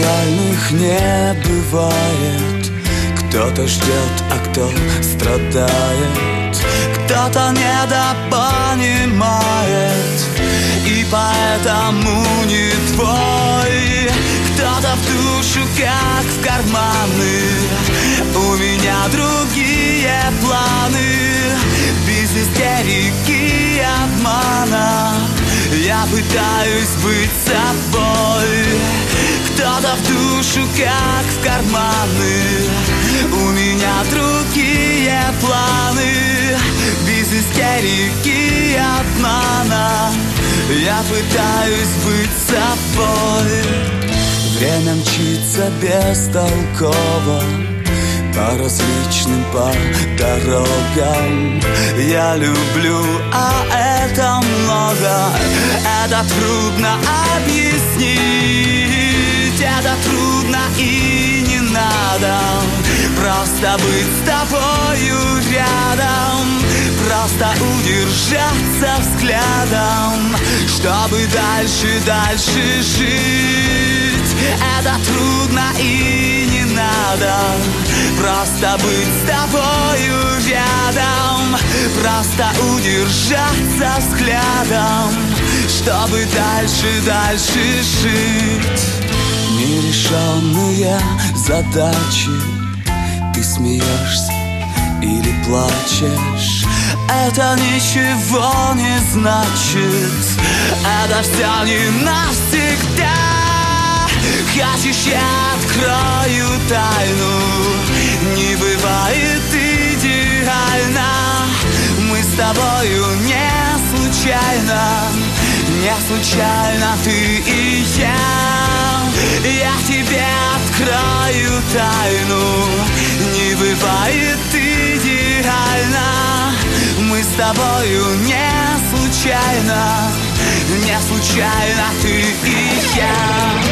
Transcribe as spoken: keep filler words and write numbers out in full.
Идеальных не бывает. Кто-то ждет, а кто страдает. Кто-то недопонимает и поэтому не твой. Кто-то в душу, как в карманы. У меня другие планы. Без истерики и обмана я пытаюсь быть собой. Кто-то в душу, как в карманы. У меня другие планы. Без истерики и обмана я пытаюсь быть собой. Время мчится бестолково по различным по дорогам. Я люблю, а это много. Это трудно объяснить. Это трудно и не надо. Просто быть с тобою рядом. Просто удержаться взглядом, чтобы дальше, дальше жить. Это трудно и не надо. Просто быть с тобою рядом. Просто удержаться взглядом, чтобы дальше, дальше жить. Нерешенные задачи. Ты смеешься или плачешь. Это ничего не значит. Это все не навсегда. Хочешь, я открою тайну? Не бывает идеально. Мы с тобою не случайно. Не случайно ты и я. Я тебе открою тайну. Не бывает идеально. Мы с тобою не случайно. Не случайно ты и я.